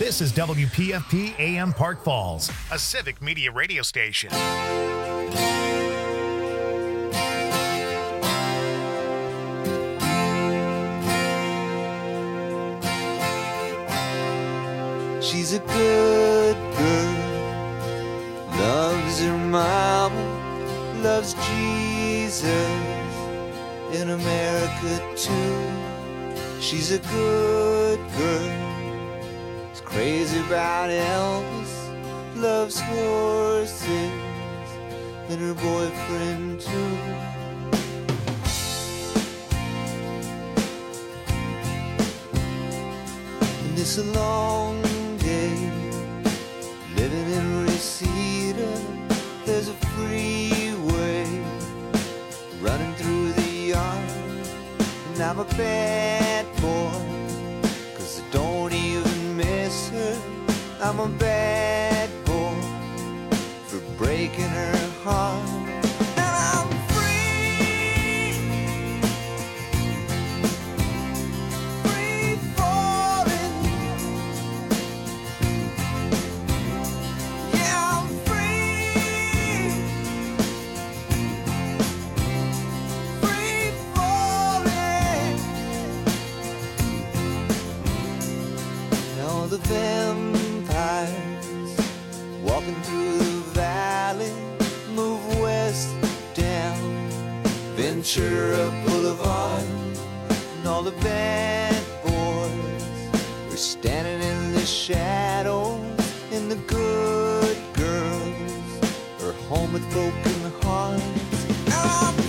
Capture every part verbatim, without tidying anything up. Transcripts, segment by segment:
This is W P F P A M Park Falls, a civic media radio station. She's a good girl, loves her mama, loves Jesus, in America too. She's a good girl, is crazy about Elvis, loves horses, and her boyfriend too. And it's a long day, living in Reseda. There's a freeway running through the yard, and I'm a bad boy, cause I don't even miss her. I'm a bad boy for breaking her heart. The vampires walking through the valley move west down Ventura Boulevard, and all the bad boys are standing in the shadows, and the good girls are home with broken hearts. Now I'm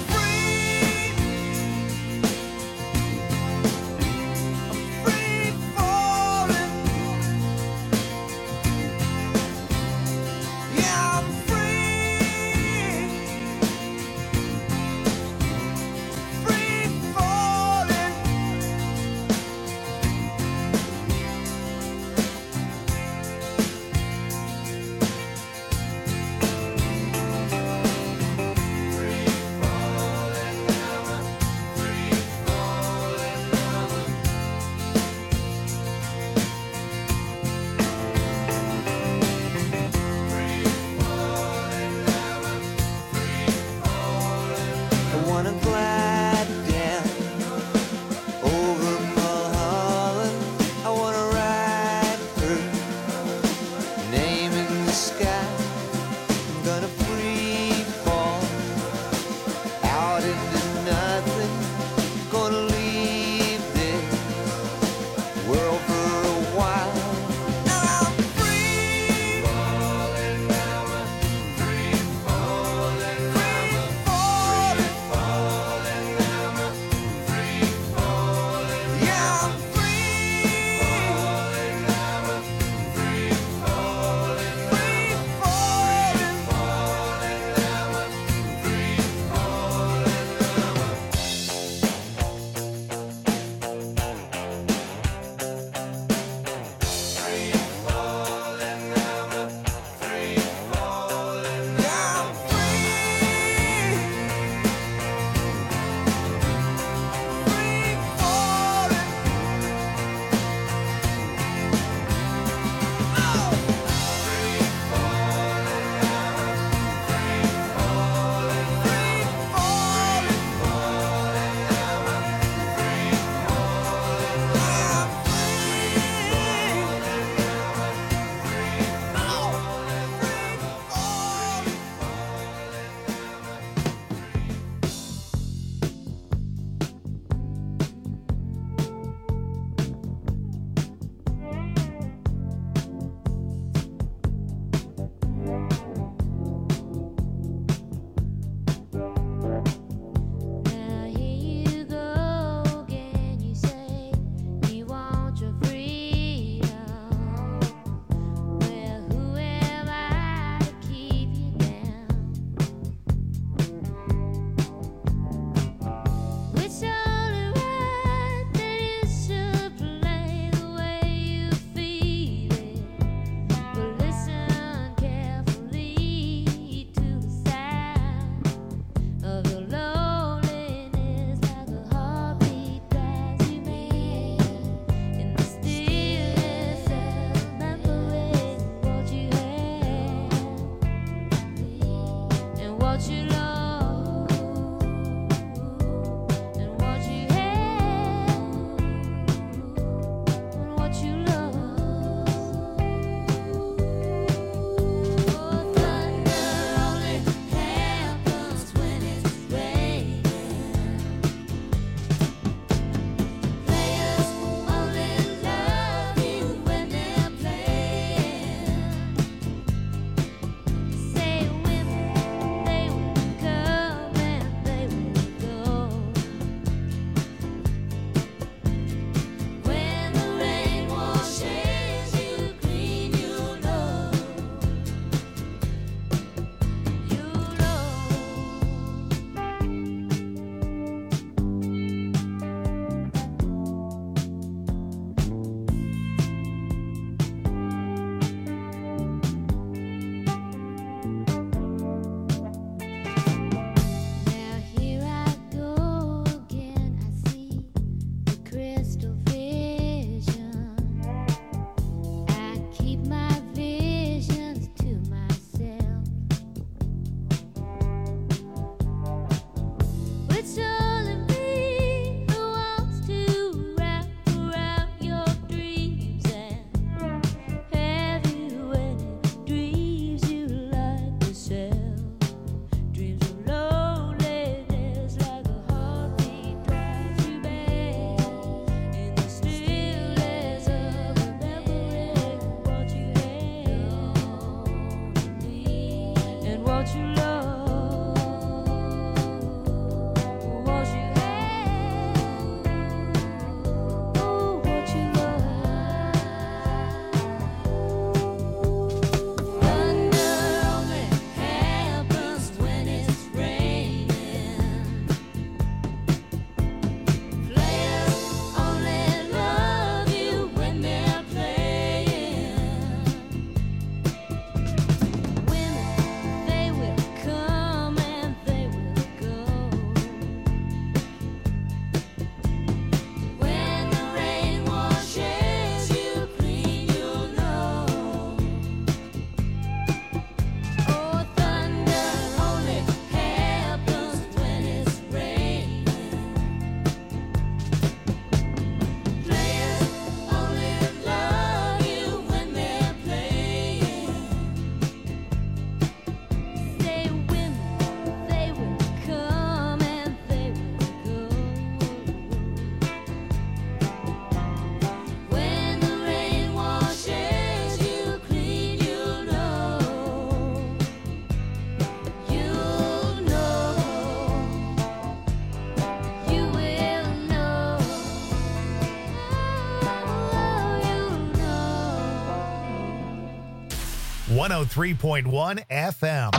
one oh three point one F M.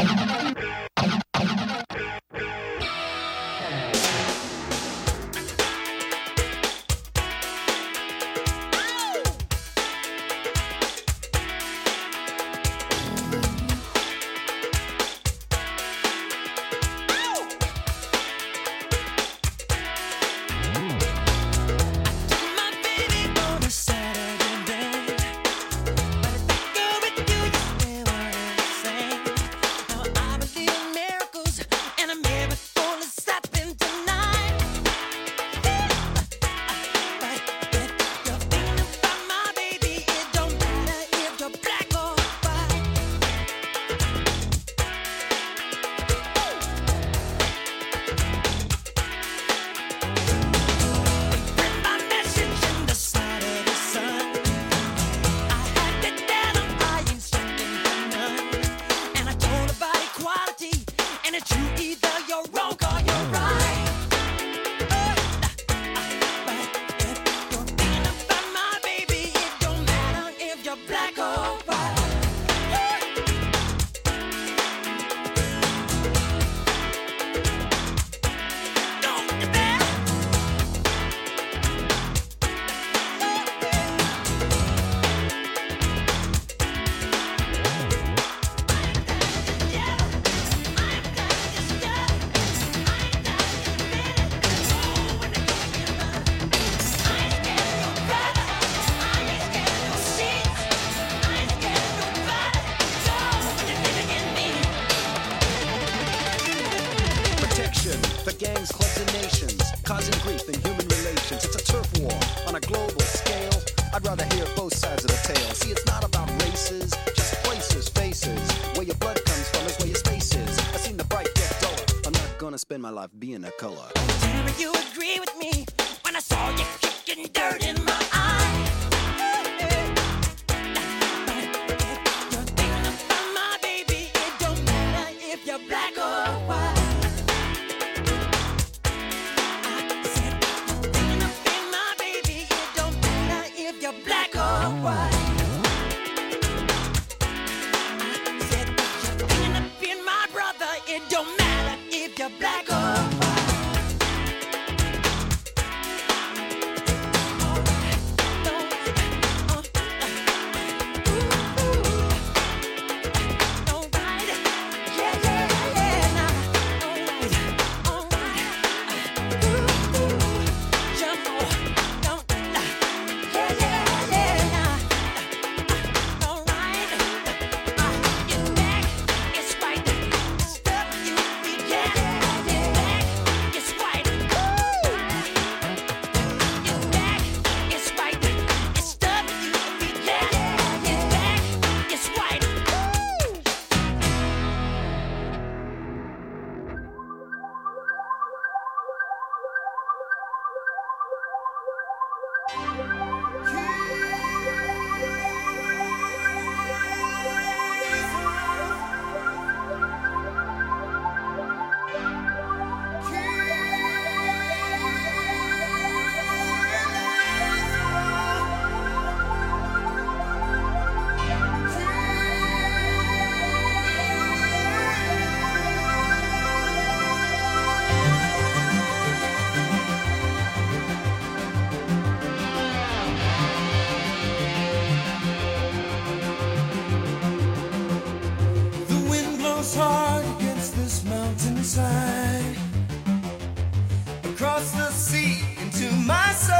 Spend my life being a color. Tell me you agree with me when I saw you kicking dirt in my eye. You're thinking about my baby. It don't matter if you're black or white. I said you're thinking about my baby. It don't matter if you're black or white. I said you're thinking about my brother. It don't matter if you're black or white. Across the sea into my soul,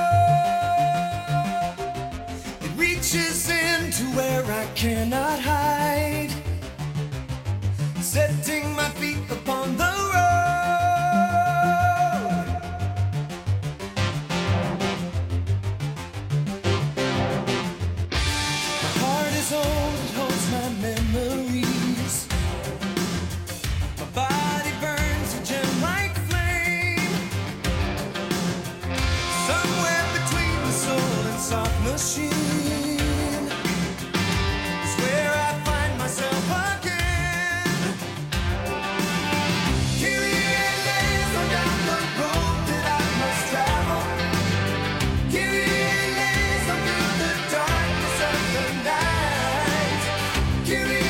it reaches into where I cannot hide, setting my feet upon the road. My heart is old, it holds my memories. My body burns a gem like soft machine is where I find myself again. Kyrie lays on down the road that I must travel. Kyrie lays on through the darkness of the night. Kyrie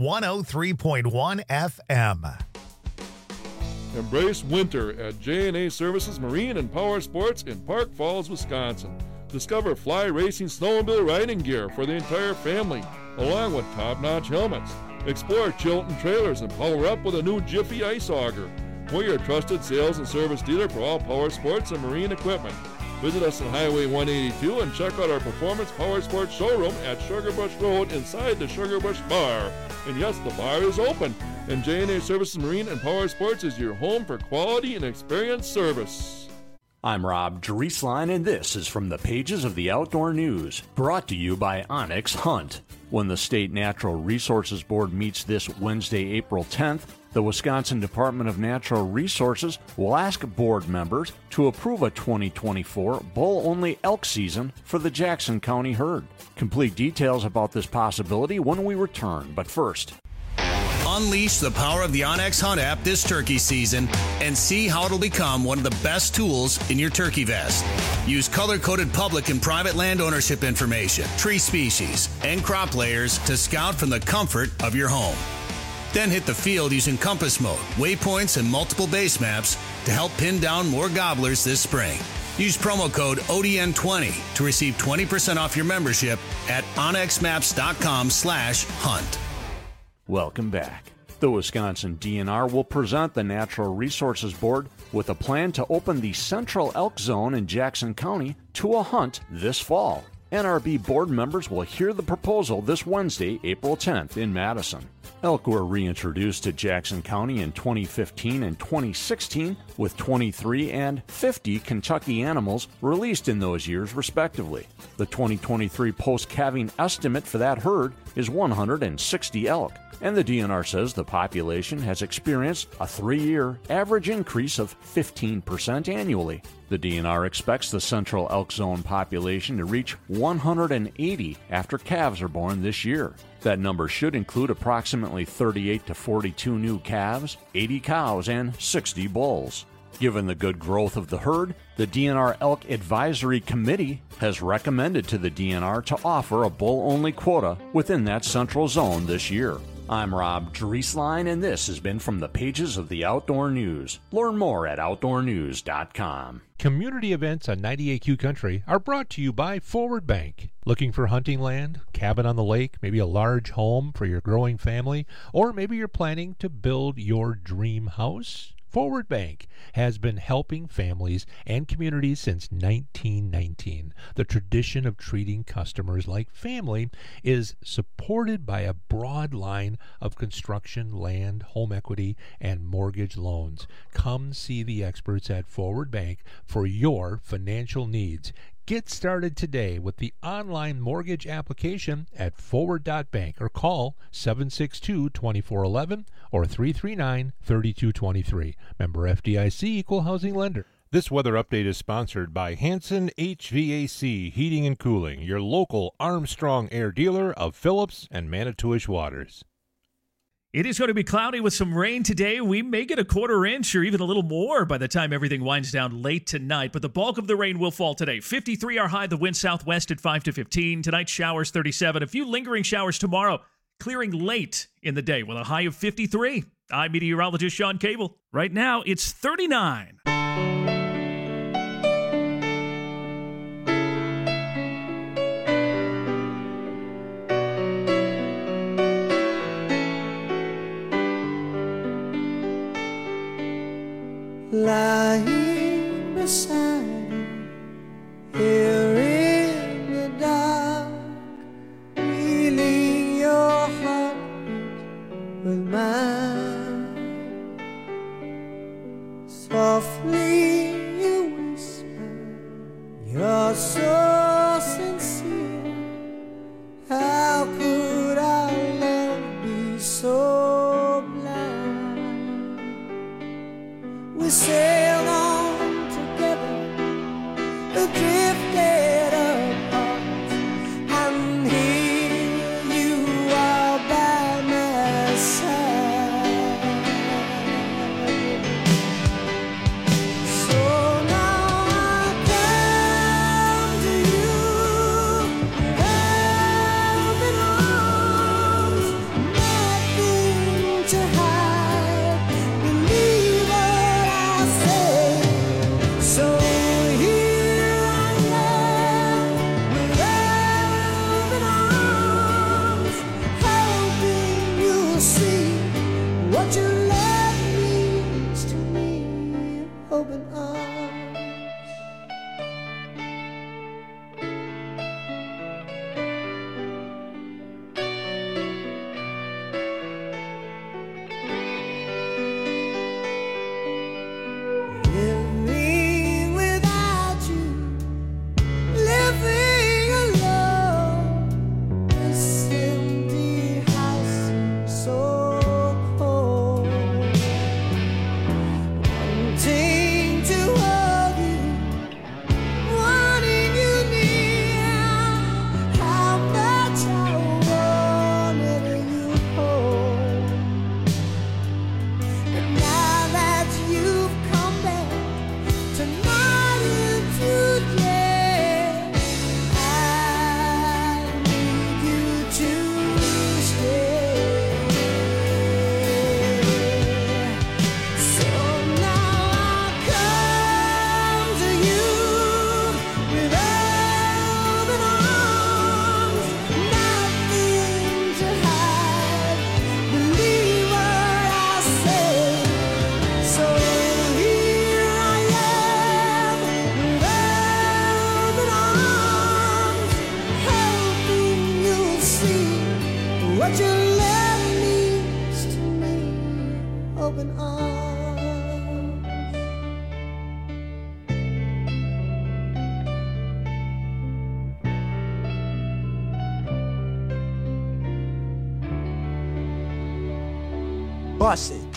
one oh three point one F M. Embrace winter at J and A Services Marine and Power Sports in Park Falls, Wisconsin. Discover fly racing snowmobile riding gear for the entire family, along with top-notch helmets. Explore Chilton trailers and power up with a new Jiffy Ice Auger. We're your trusted sales and service dealer for all power sports and marine equipment. Visit us on Highway one eighty-two and check out our Performance Power Sports showroom at Sugarbush Road inside the Sugarbush Bar. And yes, the bar is open. And J and A Services Marine and Power Sports is your home for quality and experienced service. I'm Rob Drieslein, and this is from the pages of the Outdoor News, brought to you by Onyx Hunt. When the State Natural Resources Board meets this Wednesday, April tenth, the Wisconsin Department of Natural Resources will ask board members to approve a twenty twenty-four bull-only elk season for the Jackson County herd. Complete details about this possibility when we return, but first, unleash the power of the OnX Hunt app this turkey season and see how it'll become one of the best tools in your turkey vest. Use color-coded public and private land ownership information, tree species, and crop layers to scout from the comfort of your home. Then hit the field using compass mode, waypoints, and multiple base maps to help pin down more gobblers this spring. Use promo code O D N twenty to receive twenty percent off your membership at onxmaps.com slash hunt. welcome back. The Wisconsin D N R will present the Natural Resources Board with a plan to open the Central Elk Zone in Jackson County to a hunt this fall. N R B board members will hear the proposal this Wednesday, April tenth in Madison. Elk were reintroduced to Jackson County in twenty fifteen and twenty sixteen, with twenty-three and fifty Kentucky animals released in those years, respectively. The twenty twenty-three post-calving estimate for that herd is one hundred sixty elk, and the D N R says the population has experienced a three-year average increase of fifteen percent annually. The D N R expects the Central Elk Zone population to reach one hundred eighty after calves are born this year. That number should include approximately thirty-eight to forty-two new calves, eighty cows, and sixty bulls. Given the good growth of the herd, the D N R Elk Advisory Committee has recommended to the D N R to offer a bull-only quota within that central zone this year. I'm Rob Drieslein, and this has been from the pages of the Outdoor News. Learn more at outdoor news dot com. Community events on ninety-eight Q Country are brought to you by Forward Bank. Looking for hunting land, cabin on the lake, maybe a large home for your growing family, or maybe you're planning to build your dream house? Forward Bank has been helping families and communities since nineteen nineteen. The tradition of treating customers like family is supported by a broad line of construction, land, home equity, and mortgage loans. Come see the experts at Forward Bank for your financial needs. Get started today with the online mortgage application at forward dot bank or call seven six two, two four one one or three three nine, three two two three. Member F D I C, Equal Housing Lender. This weather update is sponsored by Hanson H V A C Heating and Cooling, your local Armstrong Air dealer of Phillips and Manitowish Waters. It is going to be cloudy with some rain today. We may get a quarter inch or even a little more by the time everything winds down late tonight, but the bulk of the rain will fall today. fifty-three our high, the wind southwest at five to fifteen. Tonight, showers thirty-seven. A few lingering showers tomorrow, clearing late in the day with a high of fifty-three. I'm meteorologist Sean Cable. Right now, it's thirty-nine. Lying beside you, here in the dark, feeling your heartbeat with mine. Softly you whisper, you're so sincere. How could our love be so blind? We sailed on together what your love means to me. Open arms. Bust it.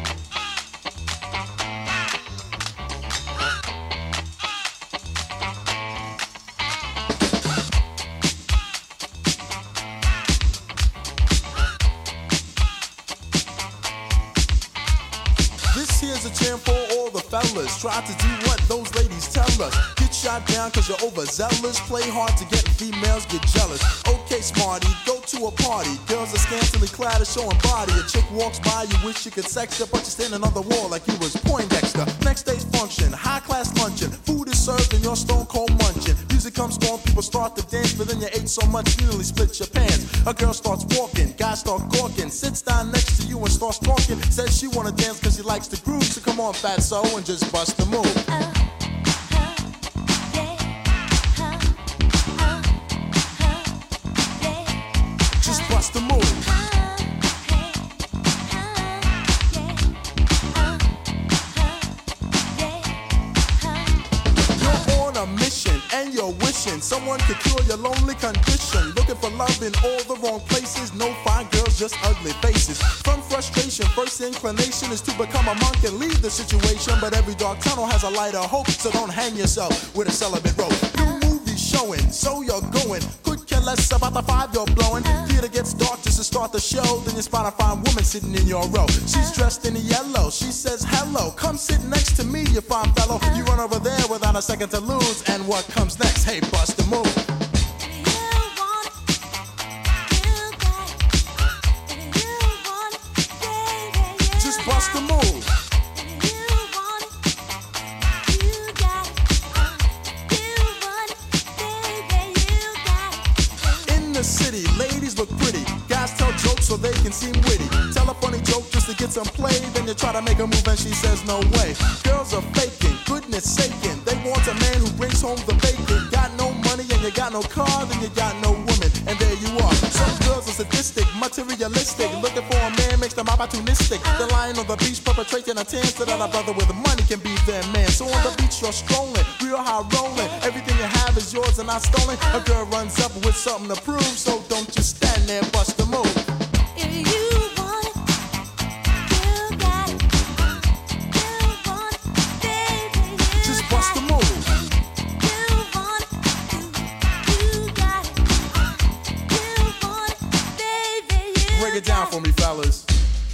This here's a jam for all the fellas. Try to do what those ladies tell us. Get shot down cause you're overzealous. Play hard to get females get jealous. Okay, smarty, go to a party. Girls are scantily clad and showing body. A chick walks by, you wish you could sex her, but you're standing on the wall like you was Poindexter. Next day's function, high class luncheon. Food is served and you're stone cold munching. Music comes on, people start to dance, but then you ate so much you nearly split your pants. A girl starts walking, guys start gawking, sits down next to you and starts talking. Says she wanna dance cause she likes the groove, so come on fatso and just bust the move. Just bust the move. You're on a mission and you're wishing someone could cure your lonely condition. Looking for love in all the wrong places. No fine girls, just ugly faces. From frustration, first inclination is to become a monk and leave the situation. But every dark tunnel has a light of hope, so don't hang yourself with a celibate rope. New movie showing, so you're going. Could care less about the five you're blowing. Theater gets dark just to start the show. Then you spot a fine woman sitting in your row. She's dressed in yellow. She says hello. Come sit next to me, you fine fellow. You run over there without a second to lose. And what comes next? Hey, bust the move. Just bust the move. In the city, ladies look pretty. Guys tell jokes so they can seem witty. Tell a funny joke just to get some play. Then you try to make a move and she says no way. Girls are faking, goodness saking. They want a man who brings home the bacon. Got no money and you got no car, then you got no woman. And there you are. Some girls are sadistic, materialistic. Looking for a man makes them opportunistic. They're lying on the beach perpetrating a tan so that a brother with money can be their man. So on the beach you're strolling, real high rolling. Everything you have is yours and not stolen. A girl runs up with something to prove, so don't just stand there, bust the move. Just bust the move. Break it down for me, fellas.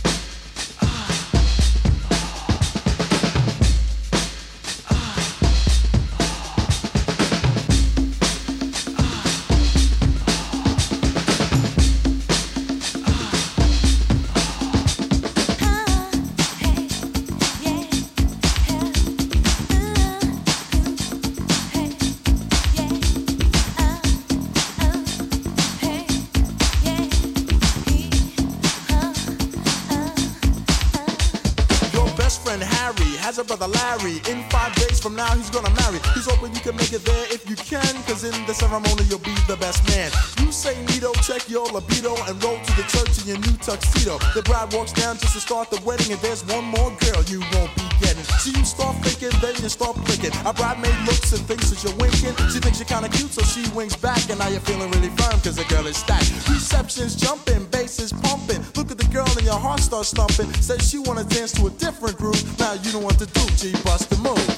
Has a brother Larry. In five days from now he's gonna marry. He's hoping you can make it there if you can, cause in the ceremony you'll be the best man. You say neato, check your libido, and roll to the church in your new tuxedo. The bride walks down just to start the wedding, and there's one more girl you won't be getting. So you start thinking, then you start blinking. A bridemaid looks and thinks that you're winking. She thinks you're kinda cute, so she winks back, and now you're feeling really firm cause the girl is stacked. Reception's jumping, bass is pumping. Look at the girl and your heart starts thumping. Says she wanna dance to a different groove. Now you don't want to do, G, bust the move.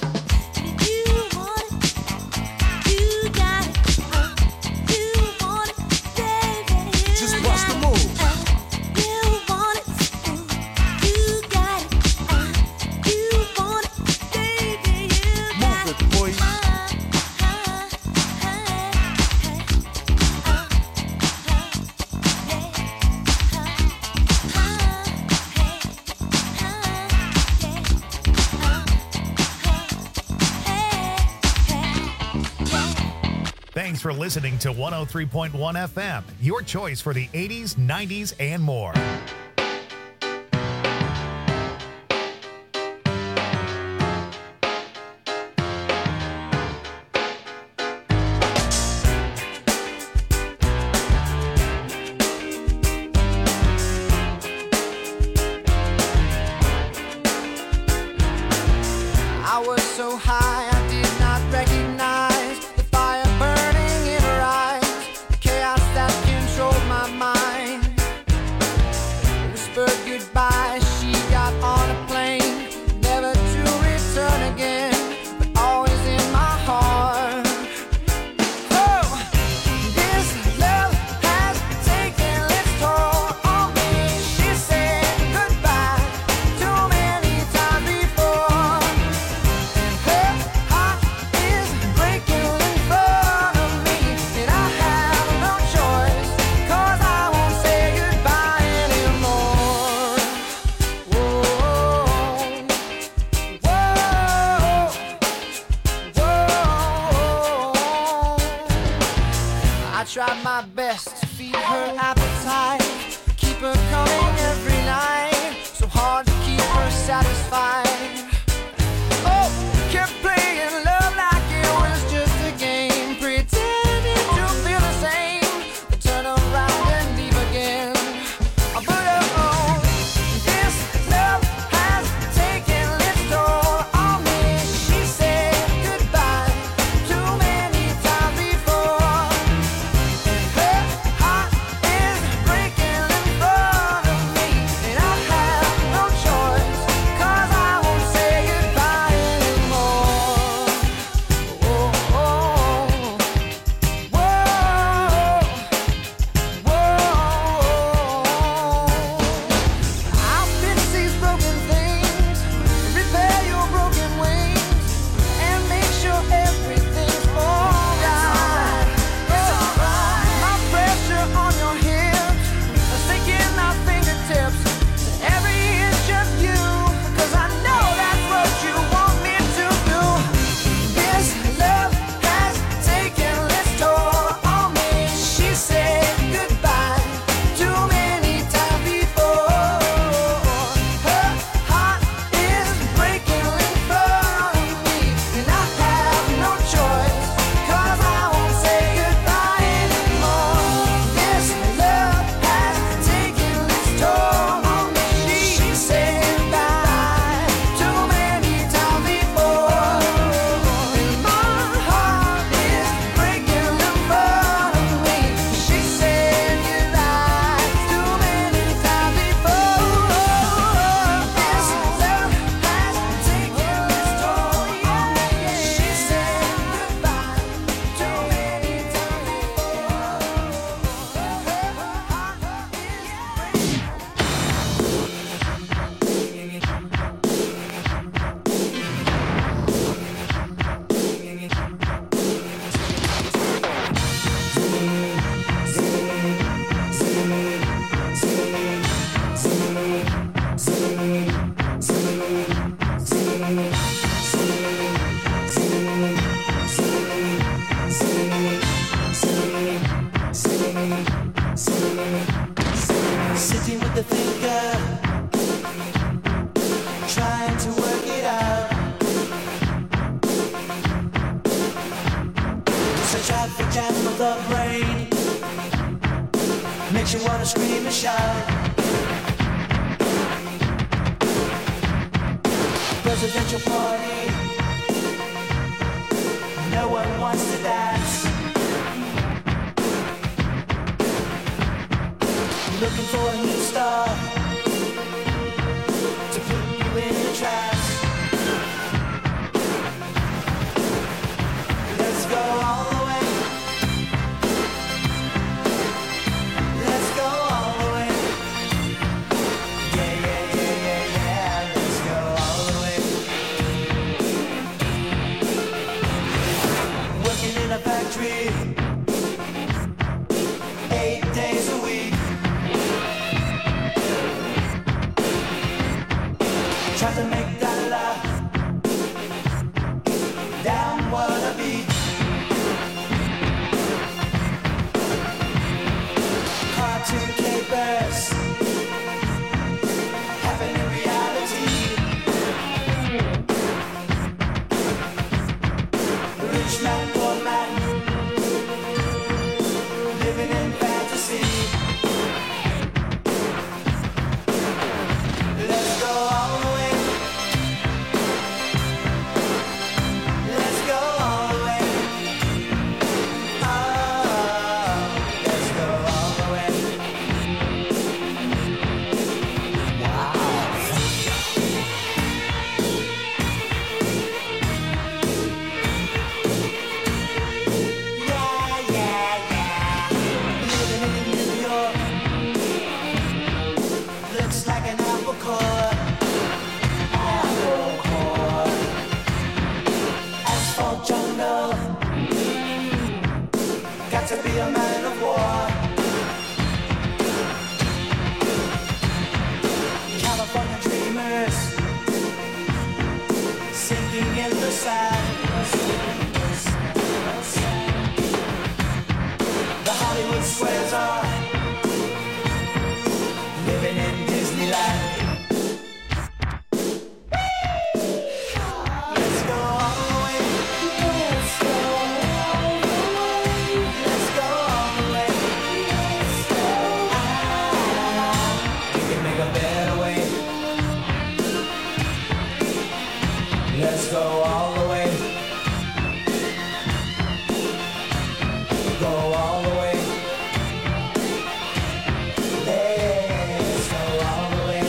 Just bust the move. Move it, boy. Thanks for listening to one oh three point one F M, your choice for the eighties, nineties, and more. tried my best to feed her appetite, keep her coming every night, so hard to keep her satisfied. Oh, kept playing love like it was just a game, pretending to feel the same, but turn around and leave again. But oh, this love has taken its toll on me. She said goodbye too many times before, and her heart is breaking in front of me, and I have no choice, 'cause I won't say goodbye anymore. Oh, oh, whoa, whoa. I'll fix these broken things, repair your broken wings, and make sure everything's alright. It's alright. My pressure on your hips, sticking my fingertips to every inch of you, 'cause I know that's what you want me to do. This love has taken its toll on me. She said goodbye too many times before. Her heart is breaking in front of me, and I have no choice, 'cause I won't say goodbye anymore. This love has taken its toll on me. She said goodbye too many times before, and my heart is breaking in front of me. She said goodbye too many times before. This love has taken its toll on me. She said goodbye too many times Sitting with the thinker, trying to work it out. Such a big jam of the brain makes you wanna scream and shout. Presidential party, no one wants to dance. Looking for a new star to put you in a trance. Let's go all the way. Let's go all the way. Yeah, yeah, yeah, yeah, yeah. Let's go all the way. Working in a factory eight days a week. others are living in Disneyland. Let's go all the way. Let's go all the way. Let's go all the way. Ah, we can make a better way. Let's go all the way. Go all the way. Let's go all the way.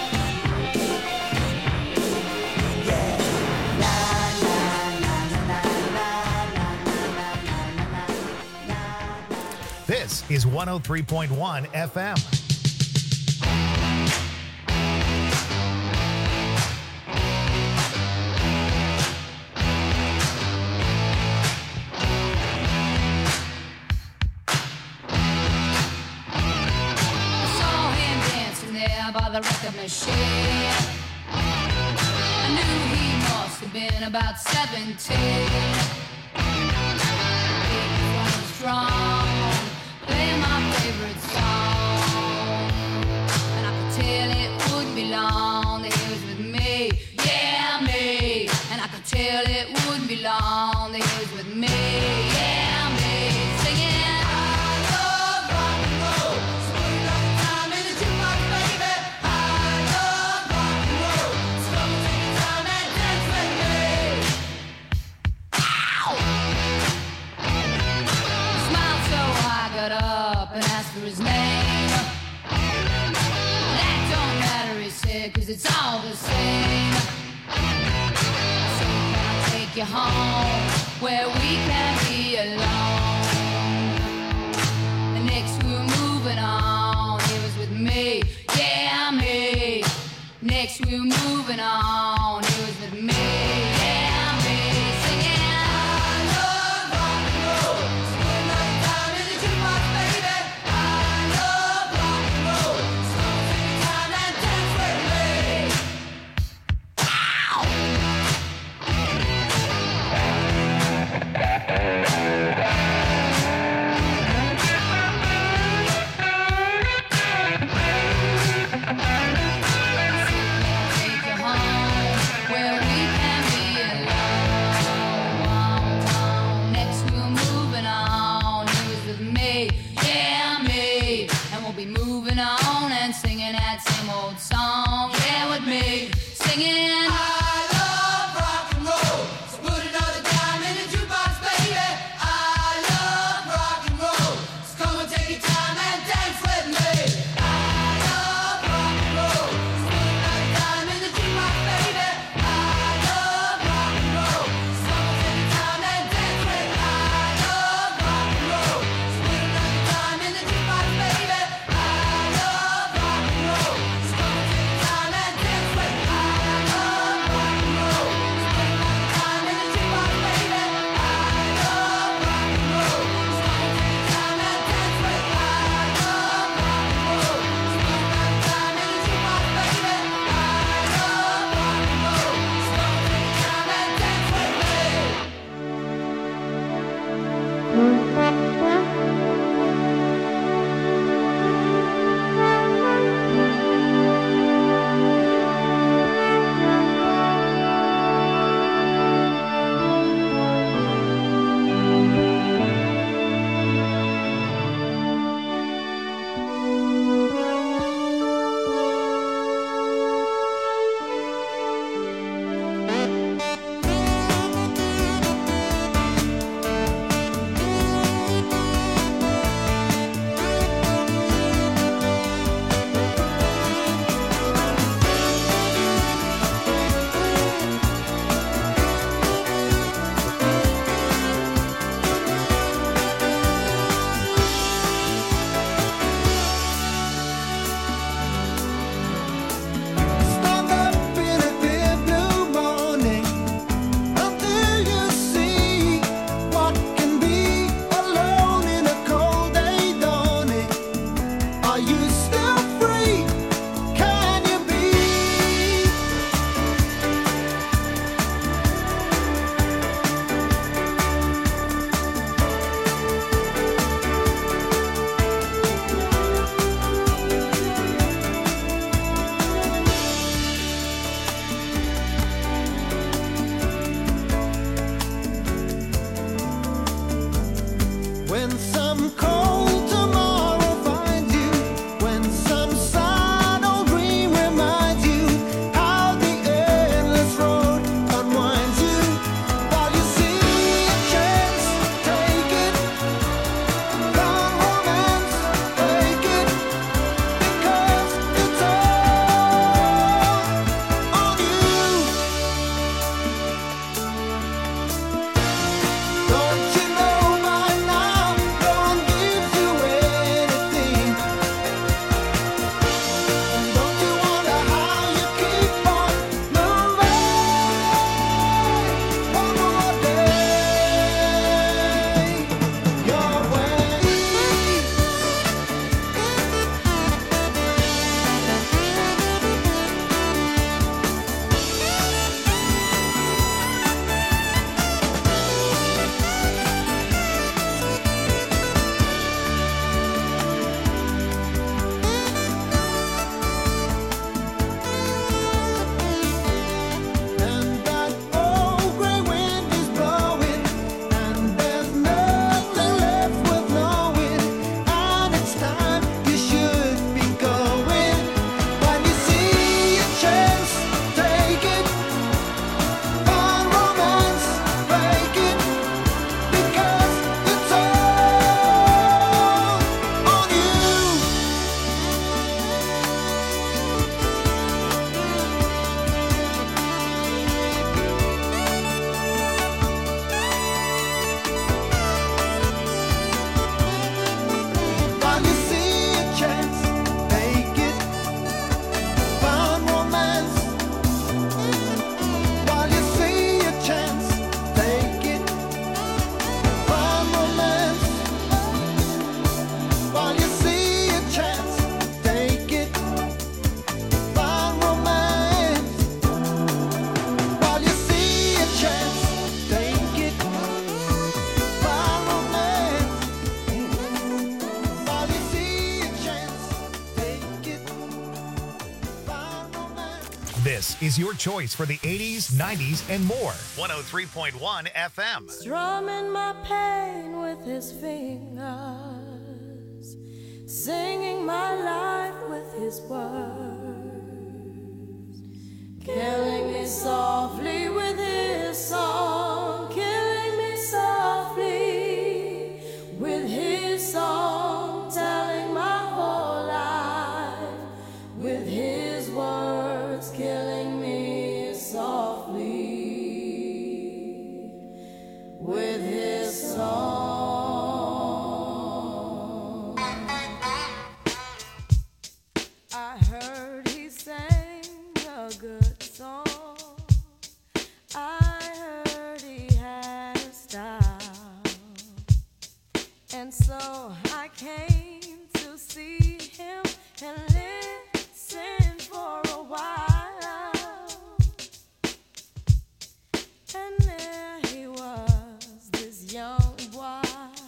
Yeah. La la la la la la la. This is one oh three point one F M. By the record machine, I knew he must have been about seventeen. He was strong, playing my favorite song, and I could tell it wouldn't be long that he was with me, yeah me. And I could tell it wouldn't be long that he was with me, yeah me. Singing. Up and asked for his name. That don't matter, he said, cause it's all the same. So can I take you home where we can be alone? The next we were moving on, he was with me, yeah me. Next we were moving on, he was with me, yeah me. Singing. Take you home where we can This is your choice for the eighties, nineties, and more. one oh three point one F M. Strumming my pain with his fingers, singing my life with his words, killing me softly with his song, killing me softly with his song, telling my whole life with his words, killing me softly with his song. I heard he sang a good song. I heard he had a style. And so I came to see him and listen for a while. And there he was, this young boy,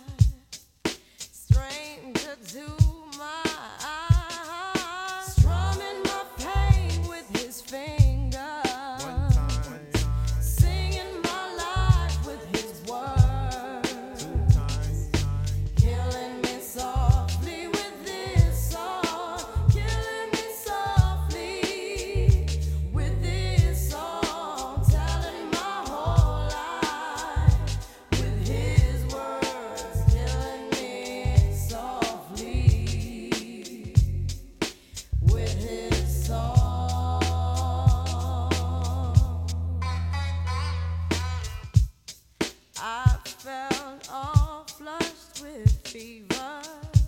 stranger to my eyes, strumming my pain with his fingers, singing my life with his words, killing me softly with this song, killing me softly with this song, telling my whole life with his words, killing me softly with his song. I felt all flushed with fever,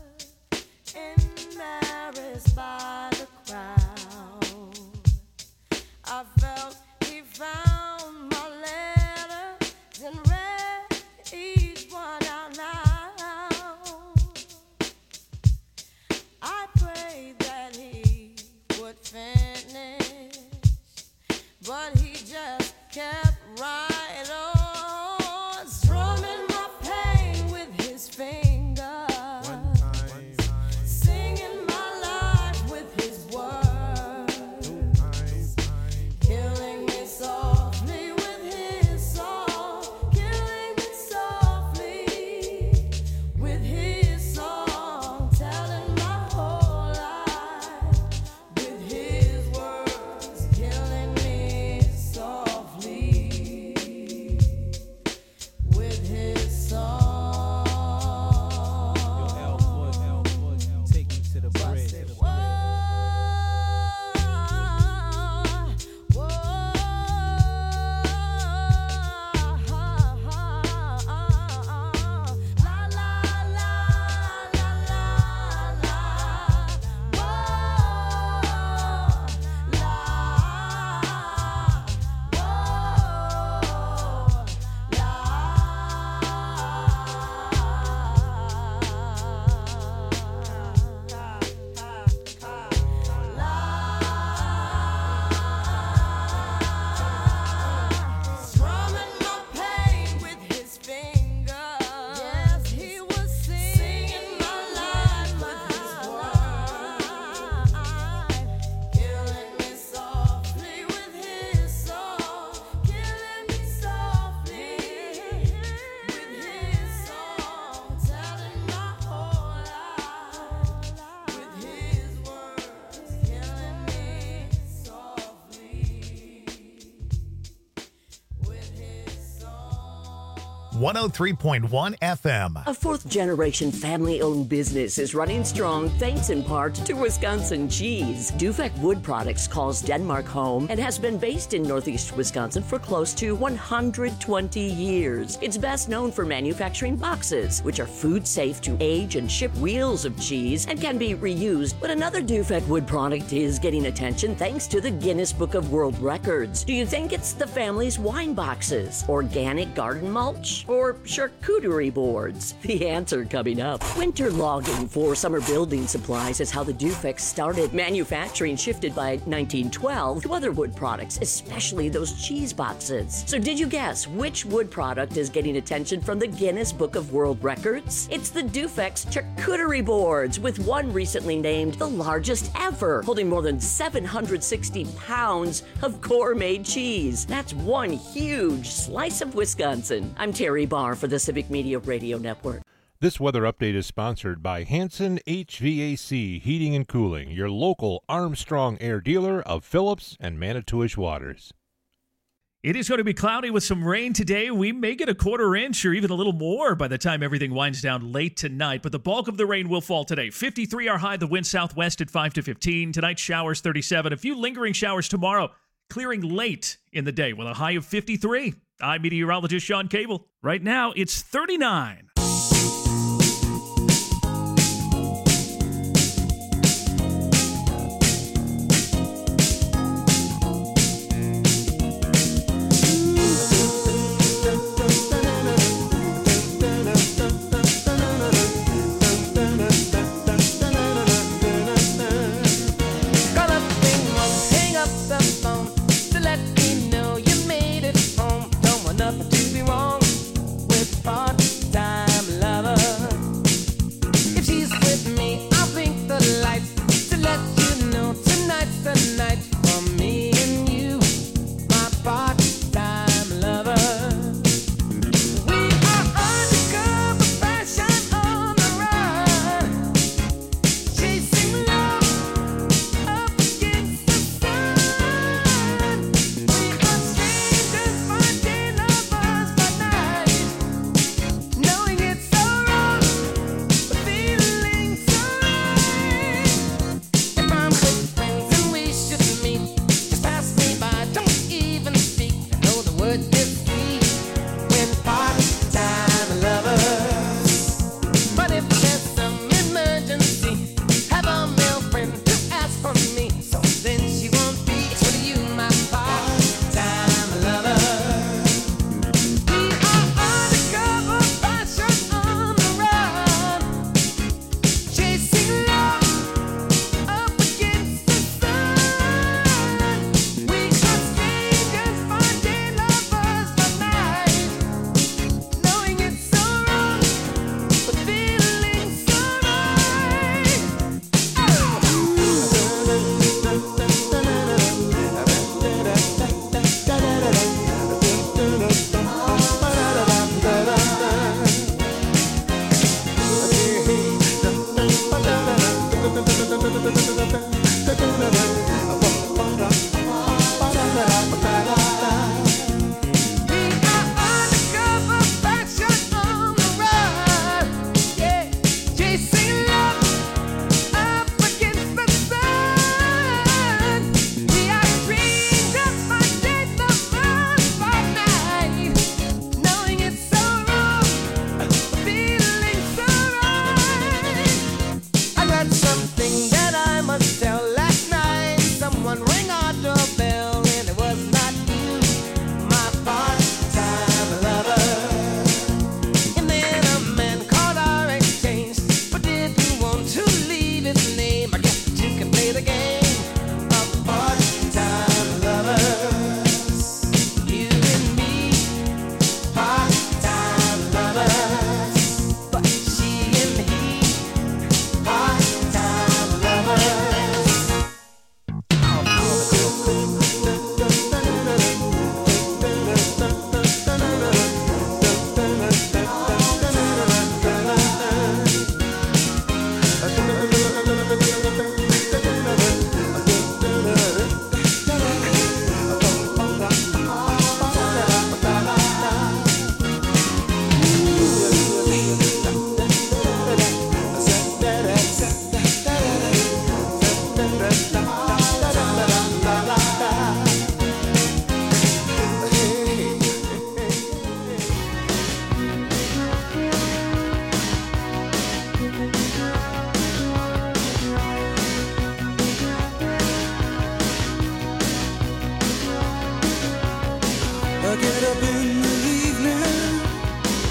embarrassed by the crowd. I felt he found my letters and read each one out loud. I prayed that he would finish, but he just kept right on, strumming my pain with his fingers, singing my life with his words, killing me softly with his song, killing me softly with his song, telling my whole life with his words, killing me softly with his song. Take me to the bridge. Whoa, whoa, la la la la la la, whoa, la, strumming my pain with his fingers. Yes, he was singing my life with his words, killing me softly with his song, killing me softly with his song, telling my whole life with his words, killing me softly with his song. one oh three point one F M. A fourth-generation family-owned business is running strong thanks in part to Wisconsin cheese. Dufek Wood Products calls Denmark home and has been based in Northeast Wisconsin for close to one hundred twenty years. It's best known for manufacturing boxes, which are food-safe to age and ship wheels of cheese and can be reused. But another Dufek Wood product is getting attention thanks to the Guinness Book of World Records. Do you think it's the family's wine boxes? Organic garden mulch? fish or charcuterie boards? The answer coming up. Winter logging for summer building supplies is how the Dufex started. Manufacturing shifted by nineteen twelve to other wood products, especially those cheese boxes. So did you guess which wood product is getting attention from the Guinness Book of World Records? It's the Dufex charcuterie boards, with one recently named the largest ever, holding more than seven hundred sixty pounds of gourmet cheese. That's one huge slice of Wisconsin. I'm Terry Barr for the Civic Media Radio Network. This weather update is sponsored by Hanson H V A C Heating and Cooling, your local Armstrong Air dealer of Phillips and Manitowish Waters. It is going to be cloudy with some rain today. We may get a quarter inch or even a little more by the time everything winds down late tonight, but the bulk of the rain will fall today. fifty-three our high, the wind southwest at five to fifteen. Tonight, showers thirty-seven. A few lingering showers tomorrow, clearing late in the day with a high of fifty-three. I'm meteorologist Sean Cable. Right now, it's thirty-nine. I get up in the evening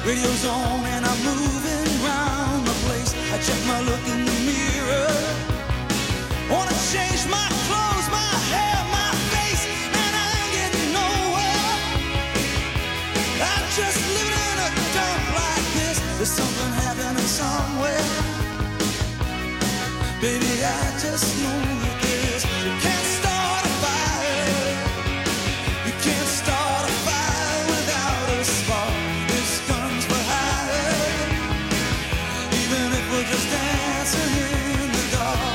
Radio's on and I'm moving round the place. I check my look in the mirror. Wanna change my clothes, my hair, my face, and I ain't getting nowhere. I'm just living in a dump like this. There's something happening somewhere. Baby, I just know that this. You can't start a fire. You can't start a fire without a spark. This gun's for hire. Even if we're just dancing in the dark.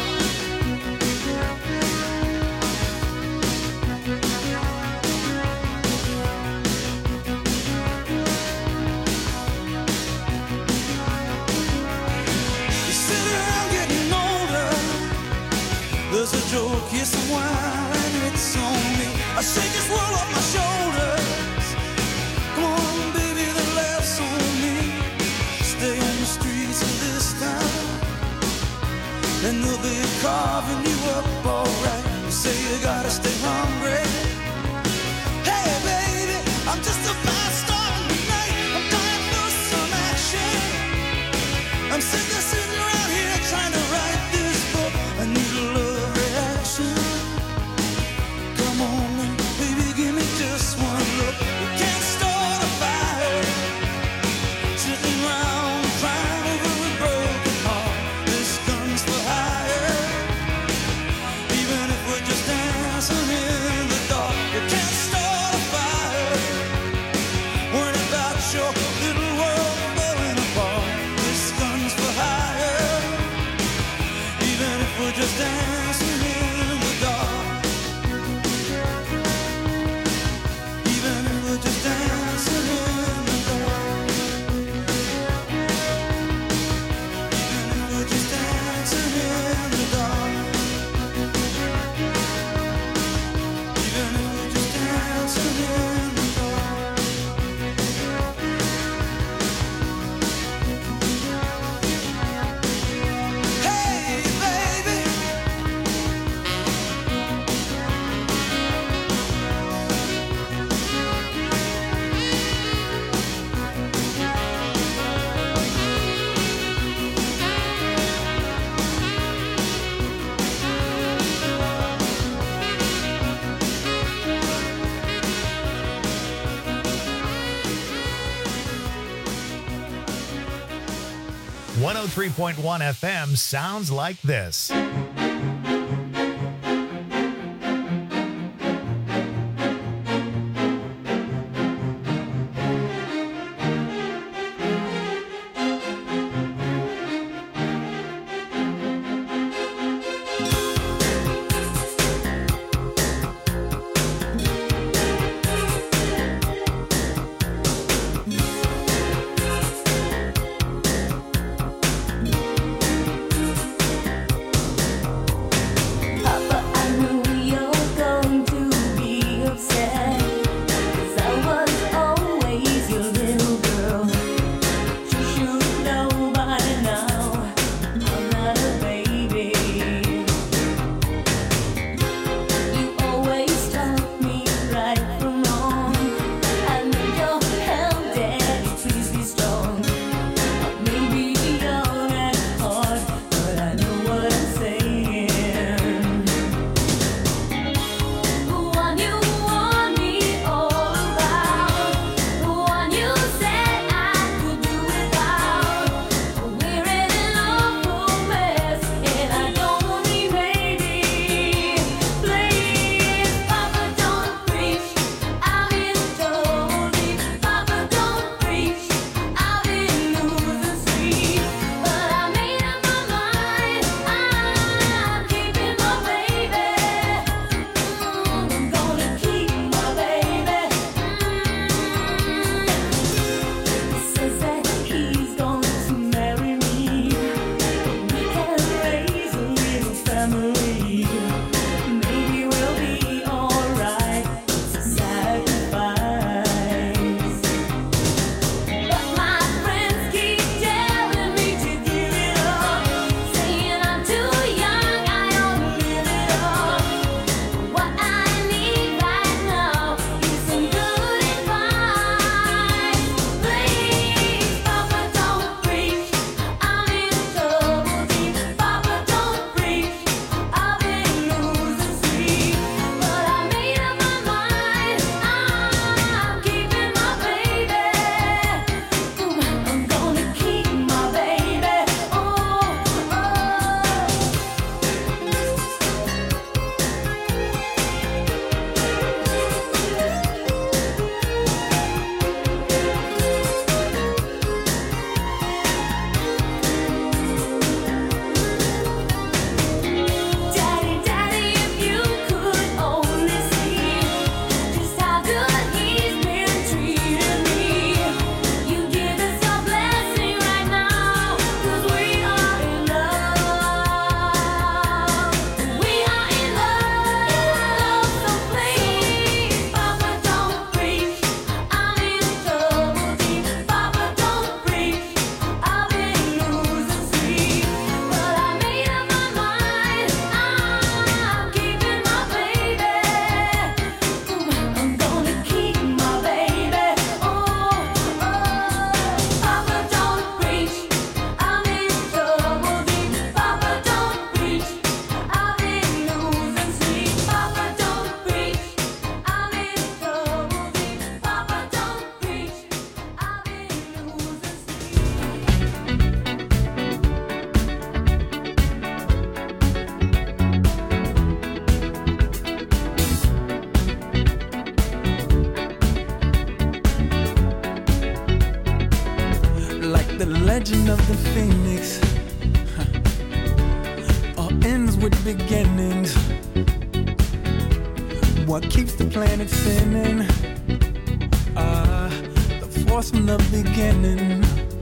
You sit around getting older. There's a joke, here's some wine, and it's on me. I shake this world off my shoulders. Come on, baby, the laughs on me. Stay on the streets of this town, and they'll be carving you up alright. You say you gotta stay hungry. Hey, baby, I'm just about starting tonight. I'm dying for some action. I'm sick of sitting around here trying to write this book. I need a love reaction. Come on now, baby, give me just one look. You can't start a fire sitting around crying over a broken heart. This gun's for hire. Even if we're just dancing in the dark, you can't start a fire worrying about your little world falling apart. This gun's for hire. Even if we're just dancing in the dark. Even if we're just dancing in the dark. Even if we're just dancing in the dark. Even if we're just dancing in the dark. Hey, baby. one oh three point one F M sounds like this. of the phoenix huh. all ends with beginnings. What keeps the planet spinning? Uh, the force from the beginning.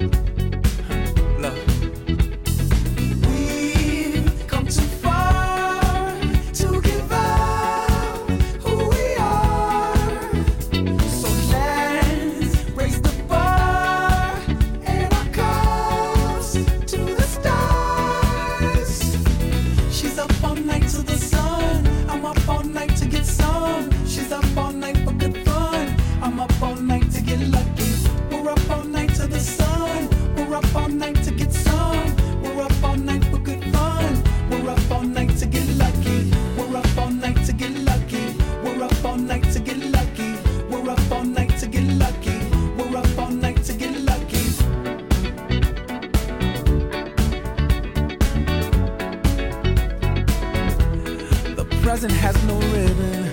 Present has no ribbon.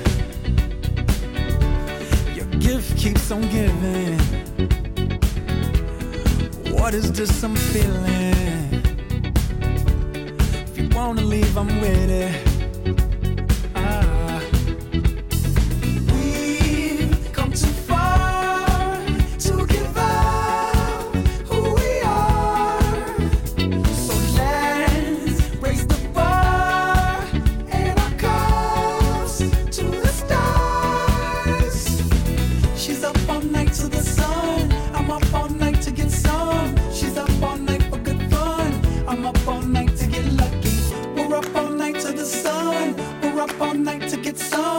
Your gift keeps on giving. What is this I'm feeling? If you wanna leave, I'm with it. Ah. We've come too far to give up who we are. So let's raise the bar and our cups to the stars. She's up all night to the sun. I'm up all night to get some. She's up all night for good fun. I'm up all night to get lucky. We're up all night to the sun. We're up all night to get some.